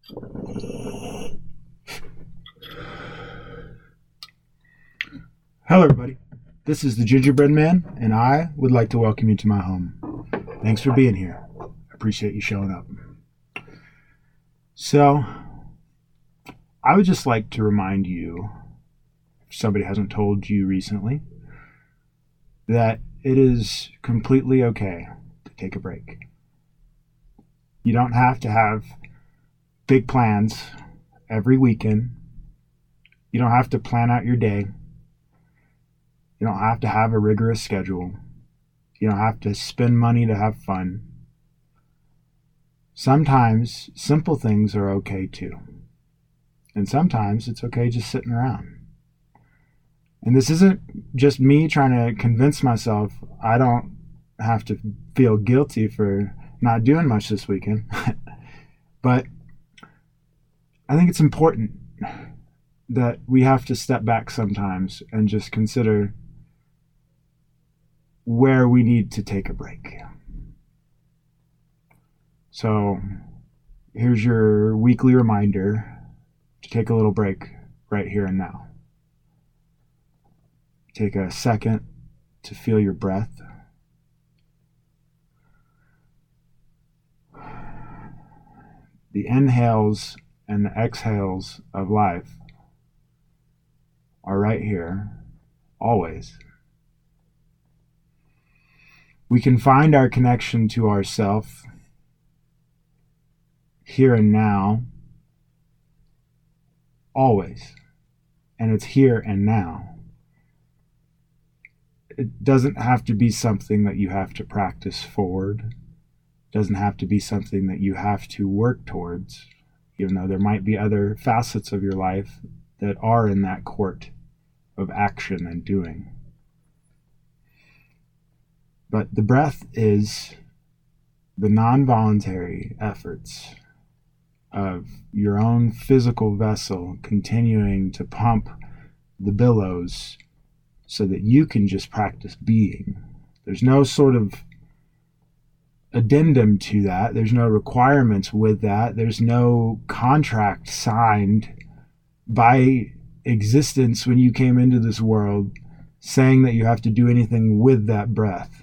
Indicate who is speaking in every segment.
Speaker 1: Hello, everybody. This is the Gingerbread Man, and I would like to welcome you to my home. Thanks for being here. I appreciate you showing up. So, I would just like to remind you, if somebody hasn't told you recently, that it is completely okay to take a break. You don't have to have big plans every weekend. You don't have to plan out your day. You don't have to have a rigorous schedule. You don't have to spend money to have fun. Sometimes simple things are okay too. And sometimes it's okay just sitting around. And this isn't just me trying to convince myself I don't have to feel guilty for not doing much this weekend. But I think it's important that we have to step back sometimes and just consider where we need to take a break. So here's your weekly reminder to take a little break right here and now. Take a second to feel your breath. The inhales and the exhales of life are right here, always. We can find our connection to ourself here and now, always. And it's here and now. It doesn't have to be something that you have to practice forward. It doesn't have to be something that you have to work towards, even though there might be other facets of your life that are in that court of action and doing. But the breath is the non-voluntary efforts of your own physical vessel continuing to pump the billows so that you can just practice being. There's no sort of addendum to that. There's no requirements with that. There's no contract signed by existence when you came into this world saying that you have to do anything with that breath.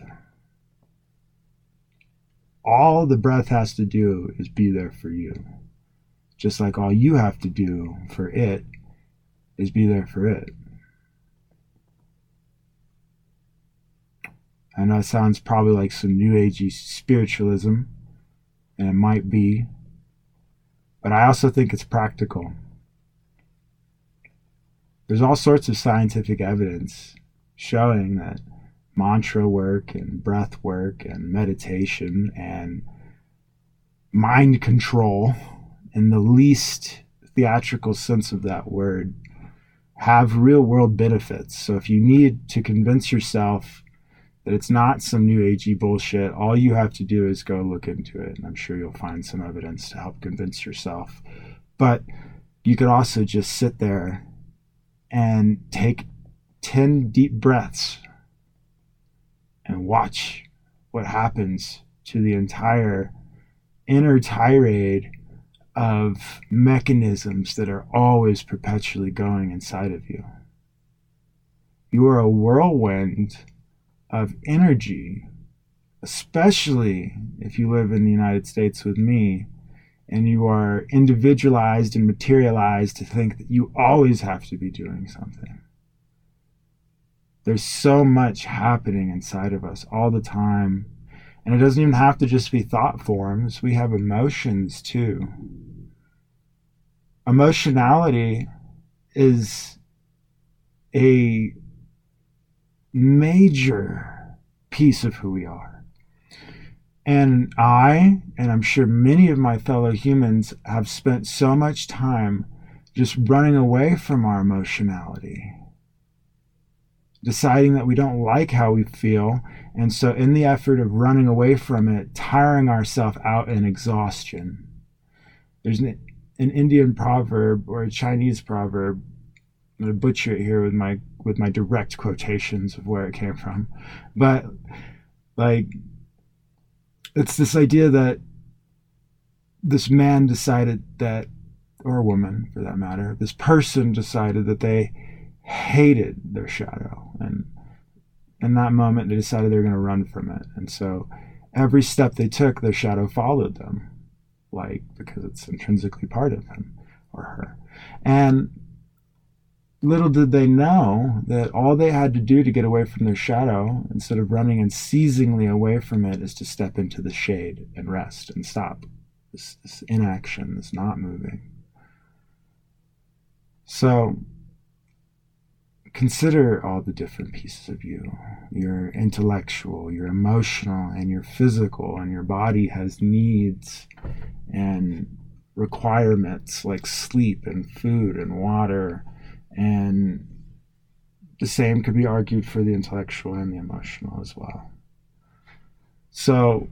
Speaker 1: All the breath has to do is be there for you. Just like all you have to do for it is be there for it. I know it sounds probably like some new agey spiritualism, and it might be, but I also think it's practical. There's all sorts of scientific evidence showing that mantra work and breath work and meditation and mind control, in the least theatrical sense of that word, have real world benefits. So if you need to convince yourself that it's not some new agey bullshit, all you have to do is go look into it, and I'm sure you'll find some evidence to help convince yourself. But you could also just sit there and take 10 deep breaths and watch what happens to the entire inner tirade of mechanisms that are always perpetually going inside of you. You are a whirlwind of energy, especially if you live in the United States with me and you are individualized and materialized to think that you always have to be doing something. There's so much happening inside of us all the time. And it doesn't even have to just be thought forms. We have emotions too. Emotionality is a major piece of who we are. And I'm sure many of my fellow humans, have spent so much time just running away from our emotionality, deciding that we don't like how we feel, and so in the effort of running away from it, tiring ourselves out in exhaustion. There's an Indian proverb or a Chinese proverb. I'm going to butcher it here with my direct quotations of where it came from, but like, it's this idea that this man decided that or a woman for that matter, this person decided that they hated their shadow. And in that moment, they decided they were going to run from it. And so every step they took, their shadow followed them, like, because it's intrinsically part of him or her. And little did they know that all they had to do to get away from their shadow, instead of running unceasingly away from it, is to step into the shade and rest and stop. This inaction, this not moving. So consider all the different pieces of you. Your intellectual, your emotional, and your physical, and your body has needs and requirements like sleep and food and water, and the same could be argued for the intellectual and the emotional as well. So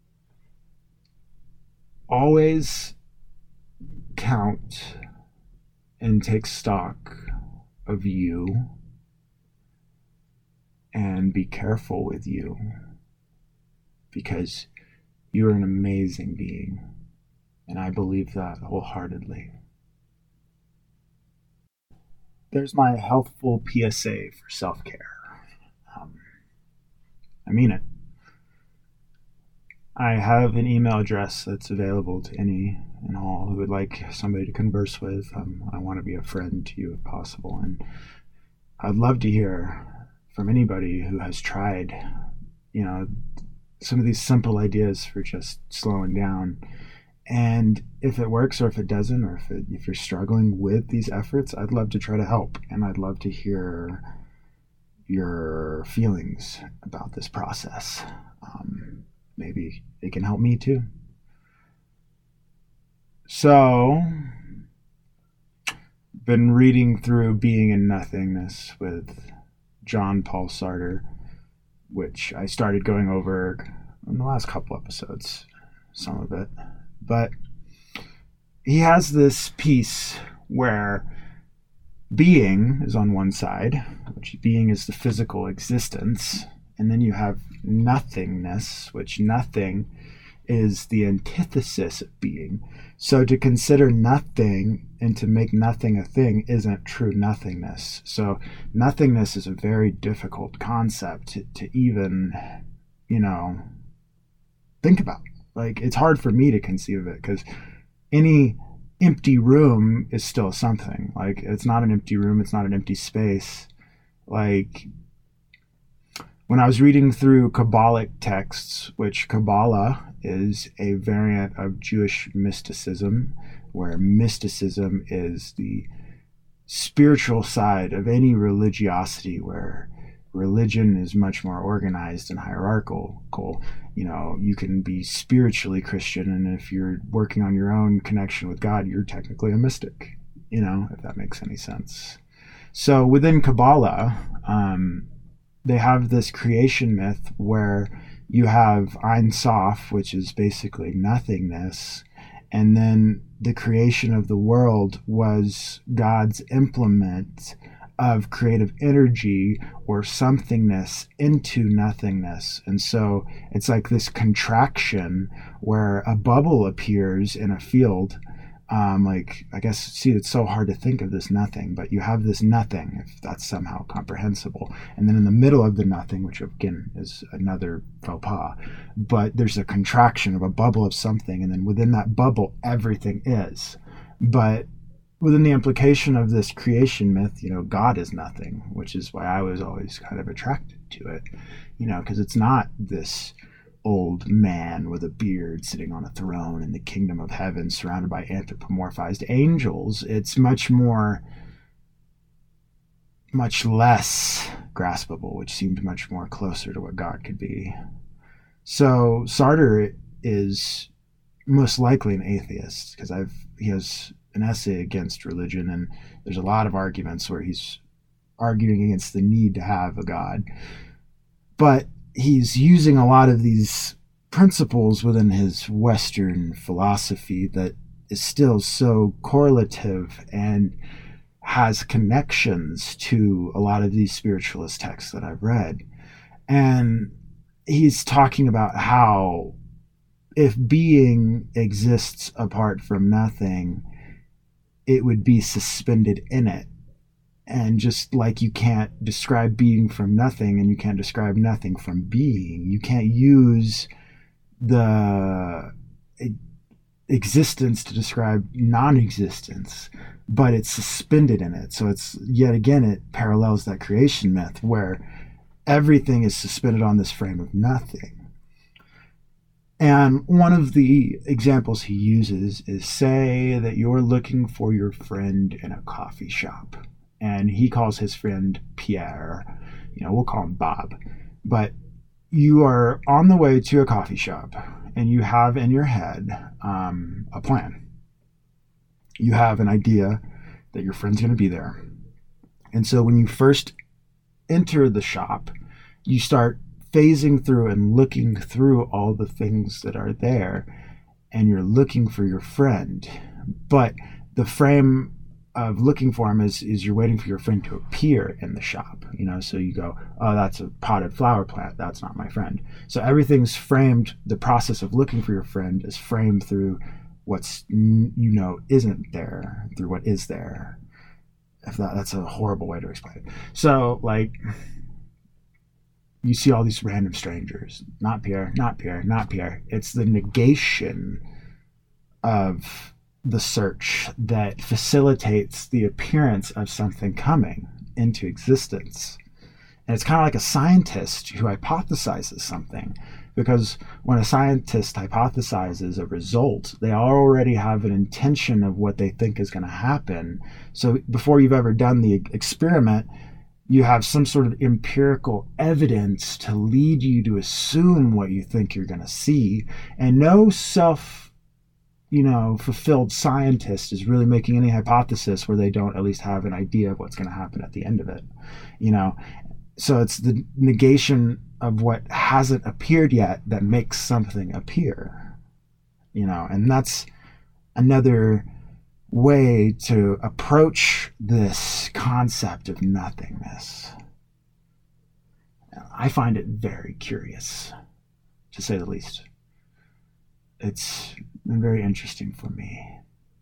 Speaker 1: always count and take stock of you, and be careful with you, because you are an amazing being, and I believe that wholeheartedly. There's my healthful PSA for self-care. I mean it. I have an email address that's available to any and all who would like somebody to converse with. I want to be a friend to you if possible, and I'd love to hear from anybody who has tried, some of these simple ideas for just slowing down. And if it works or if it doesn't, or if you're struggling with these efforts, I'd love to try to help, and I'd love to hear your feelings about this process. Maybe it can help me too. So, been reading through Being in Nothingness with John Paul Sartre, which I started going over in the last couple episodes, some of it. But he has this piece where being is on one side, which being is the physical existence, and then you have nothingness, which nothing is the antithesis of being. So to consider nothing and to make nothing a thing isn't true nothingness. So nothingness is a very difficult concept to even, think about. Like, it's hard for me to conceive of it, because any empty room is still something. Like, it's not an empty room, it's not an empty space. Like, when I was reading through Kabbalic texts, which Kabbalah is a variant of Jewish mysticism, where mysticism is the spiritual side of any religiosity, where religion is much more organized and hierarchical. You can be spiritually Christian, and if you're working on your own connection with God, you're technically a mystic, if that makes any sense. So within Kabbalah, they have this creation myth where you have Ein Sof, which is basically nothingness, and then the creation of the world was God's implement of creative energy or somethingness into nothingness. And so it's like this contraction where a bubble appears in a field. It's so hard to think of this nothing, but you have this nothing, if that's somehow comprehensible. And then in the middle of the nothing, which again is another faux pas, but there's a contraction of a bubble of something, and then within that bubble, everything is. But within the implication of this creation myth, God is nothing, which is why I was always kind of attracted to it, because it's not this old man with a beard sitting on a throne in the kingdom of heaven surrounded by anthropomorphized angels. It's much less graspable, which seemed much more closer to what God could be. So Sartre is most likely an atheist, because he has an essay against religion, and there's a lot of arguments where he's arguing against the need to have a God. But he's using a lot of these principles within his Western philosophy that is still so correlative and has connections to a lot of these spiritualist texts that I've read. And he's talking about how if being exists apart from nothing, it would be suspended in it. And just like you can't describe being from nothing, and you can't describe nothing from being, you can't use the existence to describe non-existence, but it's suspended in it. So it's, yet again, it parallels that creation myth where everything is suspended on this frame of nothing. And one of the examples he uses is, say that you're looking for your friend in a coffee shop, and he calls his friend Pierre. We'll call him Bob. But you are on the way to a coffee shop, and you have in your head a plan. You have an idea that your friend's going to be there. And so when you first enter the shop, you start phasing through and looking through all the things that are there, and you're looking for your friend. But the frame of looking for him is you're waiting for your friend to appear in the shop. So you go, oh, that's a potted flower plant, that's not my friend. So everything's framed, the process of looking for your friend is framed through what's isn't there, through what is there. If that's a horrible way to explain it. So like, you see all these random strangers, not Pierre, not Pierre, not Pierre. It's the negation of the search that facilitates the appearance of something coming into existence. And it's kind of like a scientist who hypothesizes something, because when a scientist hypothesizes a result, they already have an intention of what they think is going to happen. So before you've ever done the experiment, you have some sort of empirical evidence to lead you to assume what you think you're going to see. And no fulfilled scientist is really making any hypothesis where they don't at least have an idea of what's going to happen at the end of it. So it's the negation of what hasn't appeared yet that makes something appear. And that's another way to approach this concept of nothingness. I find it very curious, to say the least. It's been very interesting for me.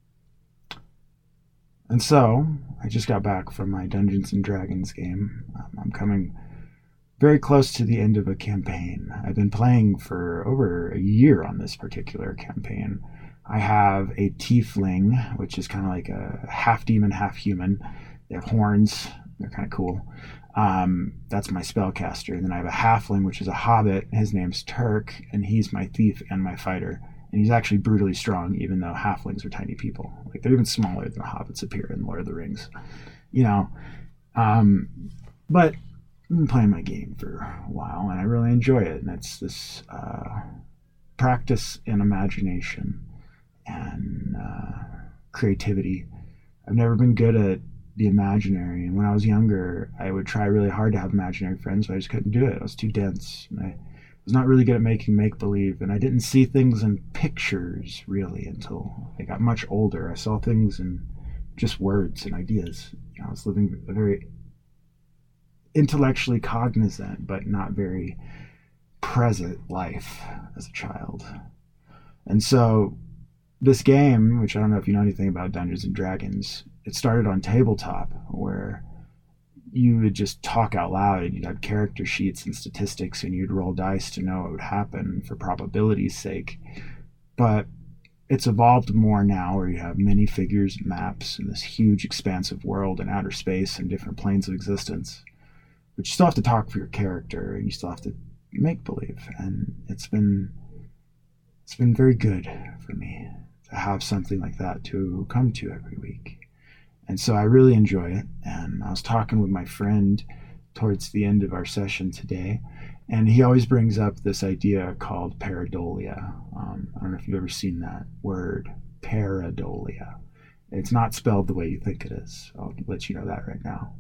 Speaker 1: And so, I just got back from my Dungeons & Dragons game. I'm coming very close to the end of a campaign. I've been playing for over a year on this particular campaign. I have a tiefling, which is kind of like a half demon, half human. They have horns. They're kind of cool. That's my spellcaster. And then I have a halfling, which is a hobbit. His name's Turk, and he's my thief and my fighter. And he's actually brutally strong, even though halflings are tiny people. Like, they're even smaller than hobbits appear in Lord of the Rings. But I've been playing my game for a while, and I really enjoy it. And it's this practice in imagination and creativity. I've never been good at the imaginary, and when I was younger, I would try really hard to have imaginary friends, but I just couldn't do it. I was too dense, and I was not really good at making make-believe, and I didn't see things in pictures really until I got much older. I saw things in just words and ideas. I was living a very intellectually cognizant but not very present life as a child. And so this game, which I don't know if you know anything about Dungeons & Dragons, it started on tabletop, where you would just talk out loud, and you'd have character sheets and statistics, and you'd roll dice to know what would happen for probability's sake. But it's evolved more now, where you have many figures and maps and this huge expansive world and outer space and different planes of existence. But you still have to talk for your character, and you still have to make believe. And it's been very good for me to have something like that to come to every week. And so I really enjoy it. And I was talking with my friend towards the end of our session today, and he always brings up this idea called pareidolia. I don't know if you've ever seen that word, pareidolia. It's not spelled the way you think it is. I'll let you know that right now.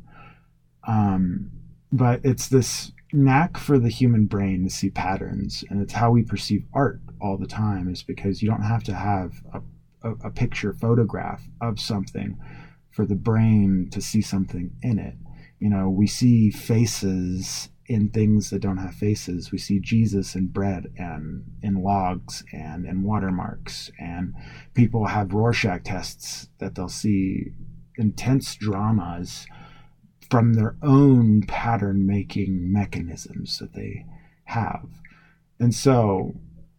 Speaker 1: But it's this knack for the human brain to see patterns, and it's how we perceive art all the time, is because you don't have to have a picture photograph of something for the brain to see something in it. We see faces in things that don't have faces. We see Jesus in bread and in logs and in watermarks. And people have Rorschach tests that they'll see intense dramas from their own pattern making mechanisms that they have. And so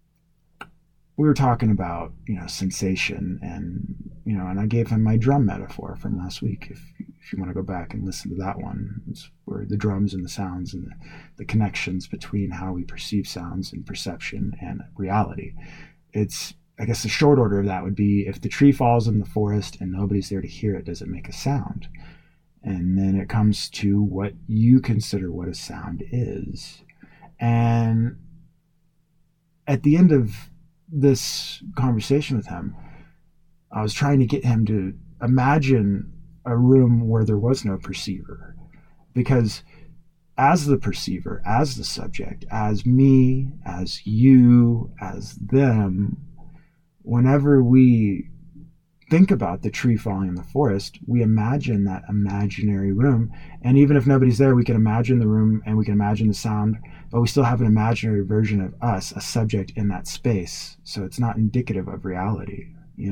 Speaker 1: we were talking about, sensation, and, and I gave him my drum metaphor from last week. If you want to go back and listen to that one, it's where the drums and the sounds and the connections between how we perceive sounds and perception and reality. It's, I guess the short order of that would be, if the tree falls in the forest and nobody's there to hear it, does it make a sound? And then it comes to what you consider what a sound is. And at the end of this conversation with him, I was trying to get him to imagine a room where there was no perceiver. Because as the perceiver, as the subject, as me, as you, as them, whenever we think about the tree falling in the forest, we imagine that imaginary room. And even if nobody's there, we can imagine the room and we can imagine the sound, but we still have an imaginary version of us, a subject in that space. So it's not indicative of reality,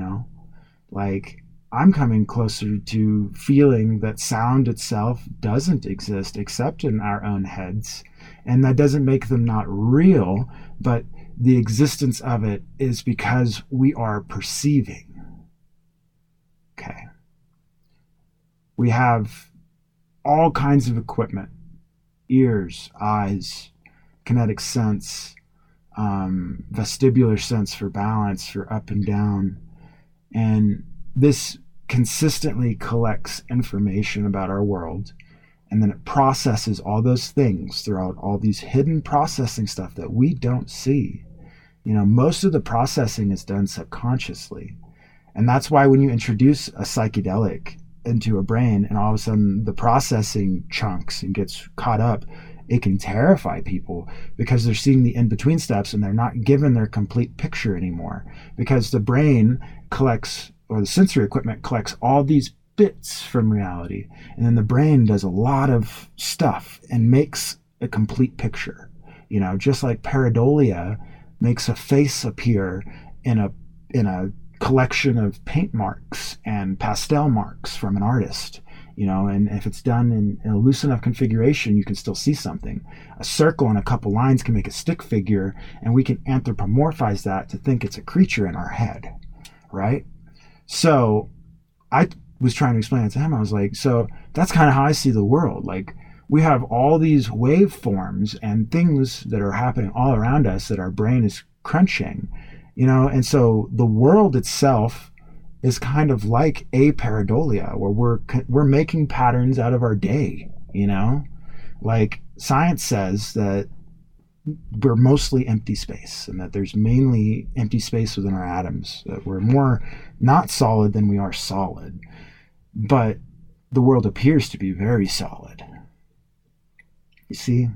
Speaker 1: Like, I'm coming closer to feeling that sound itself doesn't exist except in our own heads. And that doesn't make them not real, but the existence of it is because we are perceiving. Okay. We have all kinds of equipment: ears, eyes, kinetic sense, vestibular sense for balance, for up and down. And this consistently collects information about our world, and then it processes all those things throughout all these hidden processing stuff that we don't see. Most of the processing is done subconsciously. And that's why when you introduce a psychedelic into a brain and all of a sudden the processing chunks and gets caught up, it can terrify people because they're seeing the in-between steps and they're not given their complete picture anymore, because the brain collects, or the sensory equipment collects, all these bits from reality. And then the brain does a lot of stuff and makes a complete picture. Just like pareidolia makes a face appear in a collection of paint marks and pastel marks from an artist, and if it's done in a loose enough configuration, you can still see something. A circle and a couple lines can make a stick figure, and we can anthropomorphize that to think it's a creature in our head, right? So I was trying to explain it to him. I was like, so that's kind of how I see the world. Like, we have all these waveforms and things that are happening all around us that our brain is crunching. And so the world itself is kind of like a pareidolia, where we're making patterns out of our day. Like, science says that we're mostly empty space, and that there's mainly empty space within our atoms, that we're more not solid than we are solid. But the world appears to be very solid. You see?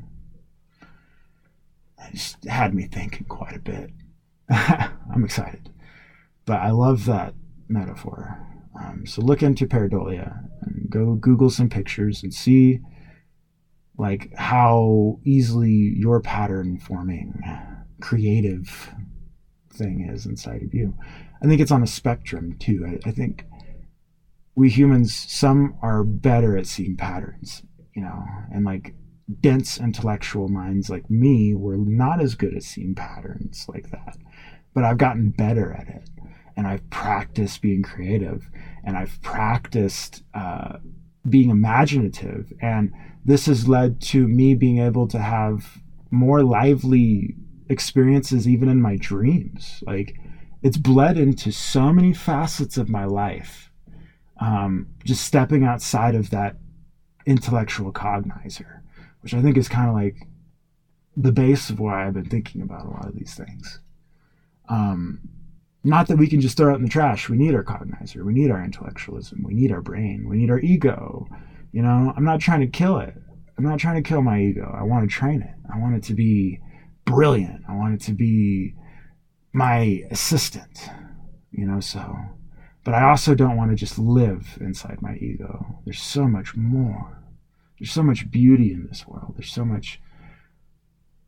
Speaker 1: It just had me thinking quite a bit. I'm excited, but I love that metaphor. So look into pareidolia and go Google some pictures and see like how easily your pattern forming creative thing is inside of you. I think it's on a spectrum too. I think we humans, some are better at seeing patterns, and like dense intellectual minds like me were not as good at seeing patterns like that. But I've gotten better at it, and I've practiced being creative, and I've practiced being imaginative, and this has led to me being able to have more lively experiences even in my dreams. Like, it's bled into so many facets of my life, just stepping outside of that intellectual cognizer, which I think is kind of like the base of why I've been thinking about a lot of these things. Not that we can just throw it in the trash. We need our cognizer. We need our intellectualism. We need our brain. We need our ego. I'm not trying to kill it. I'm not trying to kill my ego. I want to train it. I want it to be brilliant. I want it to be my assistant, but I also don't want to just live inside my ego. There's so much more. There's so much beauty in this world. There's so much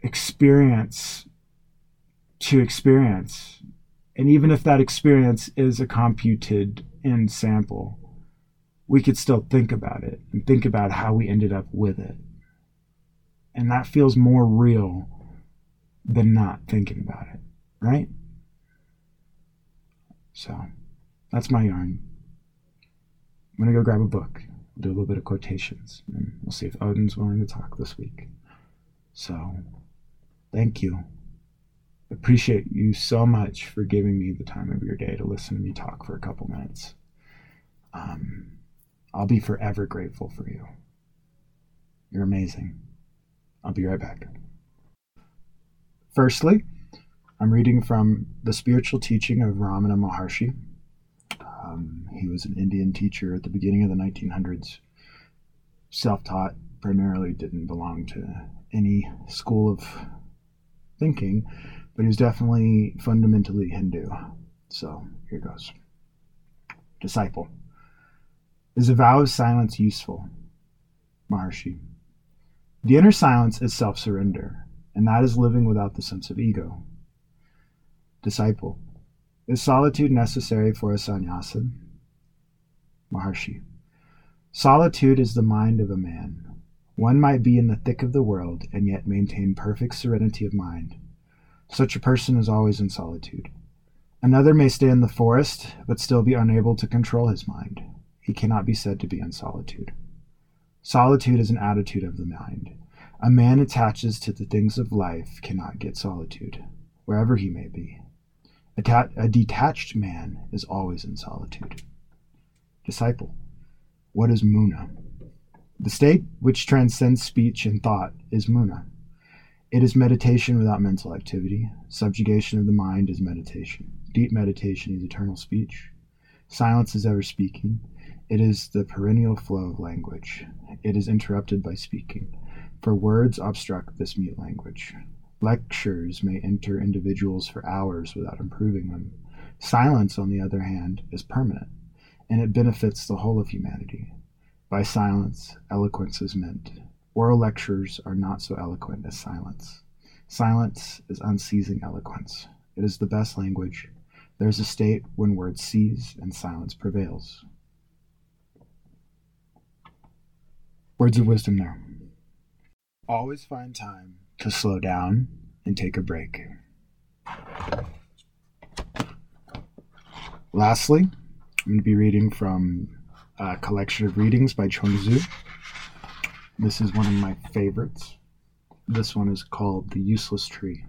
Speaker 1: experience to experience. And even if that experience is a computed in sample, we could still think about it and think about how we ended up with it. And that feels more real than not thinking about it, right? So that's my yarn. I'm going to go grab a book, do a little bit of quotations, and we'll see if Odin's willing to talk this week. So thank you. Appreciate you so much for giving me the time of your day to listen to me talk for a couple minutes. I'll be forever grateful for you. You're amazing. I'll be right back. Firstly, I'm reading from The Spiritual Teaching of Ramana Maharshi. He was an Indian teacher at the beginning of the 1900s. Self-taught, primarily didn't belong to any school of thinking, but he was definitely fundamentally Hindu. So here goes. Disciple. Is a vow of silence useful? Maharshi. The inner silence is self-surrender, and that is living without the sense of ego. Disciple. Is solitude necessary for a sannyasa? Maharshi. Solitude is the mind of a man. One might be in the thick of the world and yet maintain perfect serenity of mind. Such a person is always in solitude. Another may stay in the forest, but still be unable to control his mind. He cannot be said to be in solitude. Solitude is an attitude of the mind. A man attaches to the things of life cannot get solitude, wherever he may be. A detached man is always in solitude. Disciple. What is muna? The state which transcends speech and thought is muna. It is meditation without mental activity. Subjugation of the mind is meditation. Deep meditation is eternal speech. Silence is ever speaking. It is the perennial flow of language. It is interrupted by speaking, for words obstruct this mute language. Lectures may enter individuals for hours without improving them. Silence, on the other hand, is permanent, and it benefits the whole of humanity. By silence, eloquence is meant. Oral lectures are not so eloquent as silence. Silence is unceasing eloquence. It is the best language. There is a state when words cease and silence prevails. Words of wisdom there. Always find time to slow down and take a break. Lastly, I'm going to be reading from a collection of readings by Chuang Tzu. This is one of my favorites. This one is called The Useless Tree.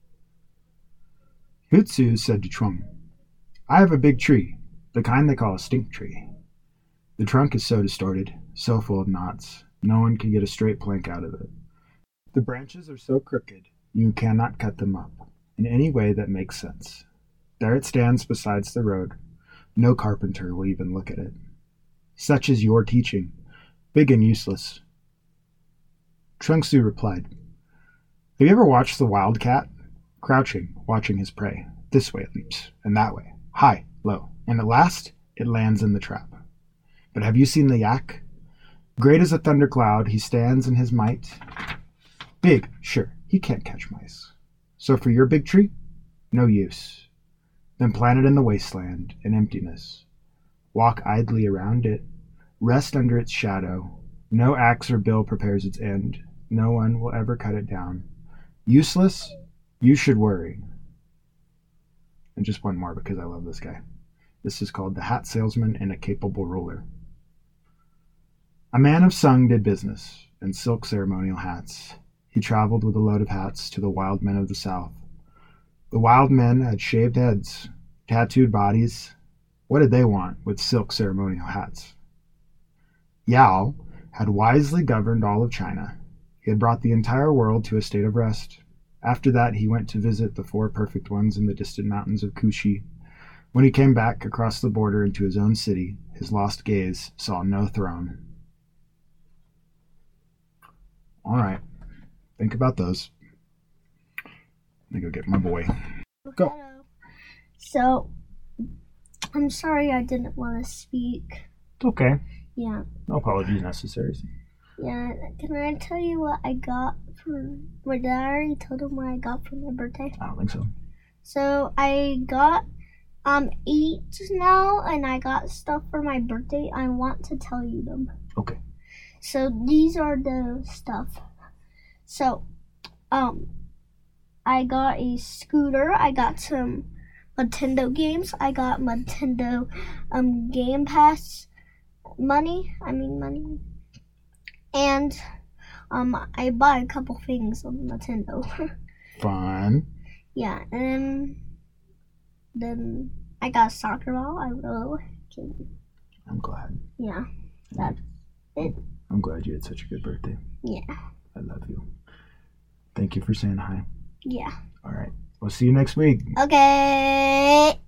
Speaker 1: Hu Tzu said to Chuang, I have a big tree, the kind they call a stink tree. The trunk is so distorted, so full of knots, no one can get a straight plank out of it. The branches are so crooked, you cannot cut them up in any way that makes sense. There it stands beside the road. No carpenter will even look at it. Such is your teaching, big and useless. Chuang Tzu replied, Have you ever watched the wildcat? Crouching, watching his prey. This way it leaps, and that way, high, low, and at last it lands in the trap. But have you seen the yak? Great as a thundercloud, he stands in his might. Big, sure, he can't catch mice. So for your big tree, no use. Then plant it in the wasteland, in emptiness. Walk idly around it, rest under its shadow. No axe or bill prepares its end. No one will ever cut it down. Useless? You should worry. And just one more because I love this guy. This is called The Hat Salesman and a Capable Ruler. A man of Sung did business in silk ceremonial hats. He traveled with a load of hats to the wild men of the south. The wild men had shaved heads, tattooed bodies. What did they want with silk ceremonial hats? Yao had wisely governed all of China. He had brought the entire world to a state of rest. After that, he went to visit the 4 perfect ones in the distant mountains of Kushi. When he came back across the border into his own city, his lost gaze saw no throne. All right, think about those. Let me go get my boy. Go.
Speaker 2: Hello. So, I'm sorry I didn't want to speak.
Speaker 1: It's okay.
Speaker 2: Yeah.
Speaker 1: No apologies necessary.
Speaker 2: Yeah. Can I tell you what I got Did I already told him what I got for my birthday?
Speaker 1: I don't think so.
Speaker 2: So I got 8 now, and I got stuff for my birthday. I want to tell you them.
Speaker 1: Okay.
Speaker 2: So these are the stuff. So I got a scooter. I got some Nintendo games. I got Nintendo Game Pass money. And I bought a couple things on Nintendo.
Speaker 1: Fun.
Speaker 2: Yeah, and then I got a soccer ball. I really like it.
Speaker 1: I'm glad.
Speaker 2: Yeah, that's it.
Speaker 1: I'm glad you had such a good birthday.
Speaker 2: Yeah.
Speaker 1: I love you. Thank you for saying hi.
Speaker 2: Yeah.
Speaker 1: All right. We'll see you next week.
Speaker 2: Okay.